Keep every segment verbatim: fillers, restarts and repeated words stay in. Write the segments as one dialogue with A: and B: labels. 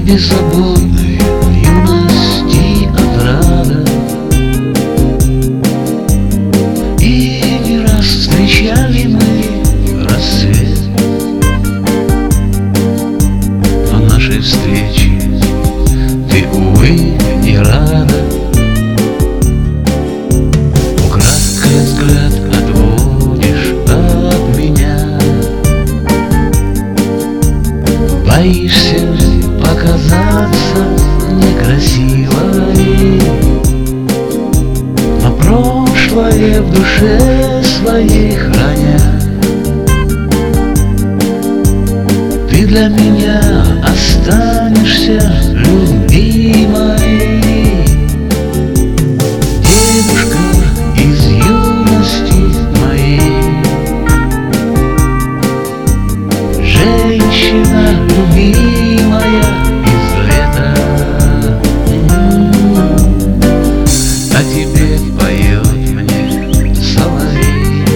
A: беззаботной юности отрада. И не раз встречали мы рассвет, но нашей встрече ты, увы, не рада. Украдкой взгляд отводишь от меня, боишься показаться некрасивой, но прошлое в душе своей храня. Ты для меня останешься любимой, девушка из юности моей, женщина любимая из лета. А тебе поет мне соловей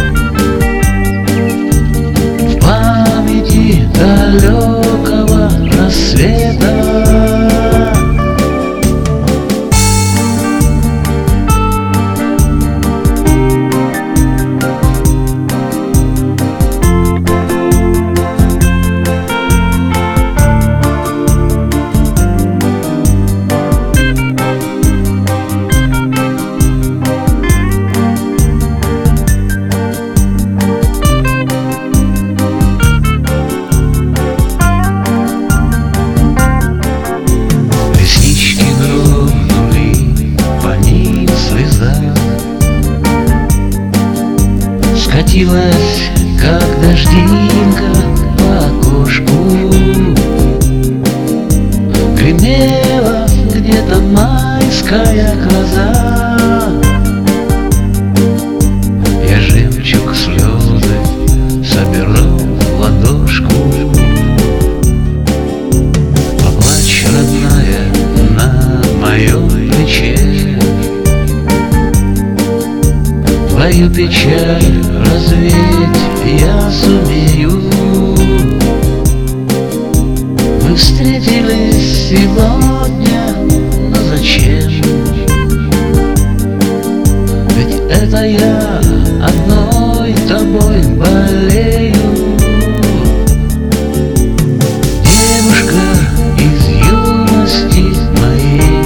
A: в памяти далекого рассвета. Скатилась, как дождинка по окошку, гремела где-то майская гроза. Я жемчуг слезы собирал в ладошку. Поплачь, родная, на моем плече, твою печаль развеять я сумею. Мы встретились сегодня, но зачем? Ведь это я одной тобой болею. Девушка из юности моей,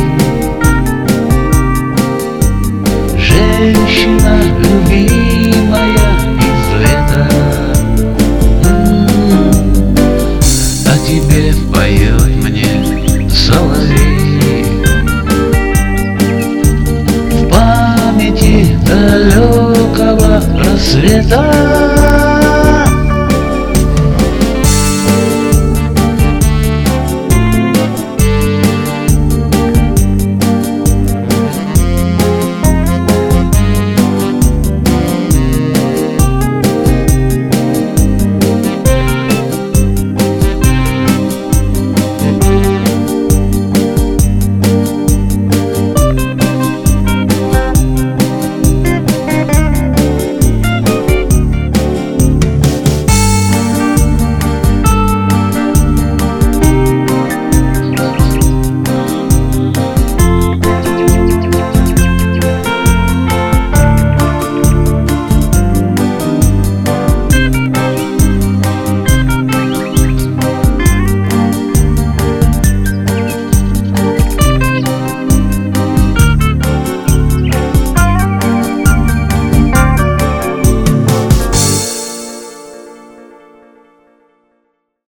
A: женщина любимая из лета. А тебе поет мне соловей в памяти далекого рассвета.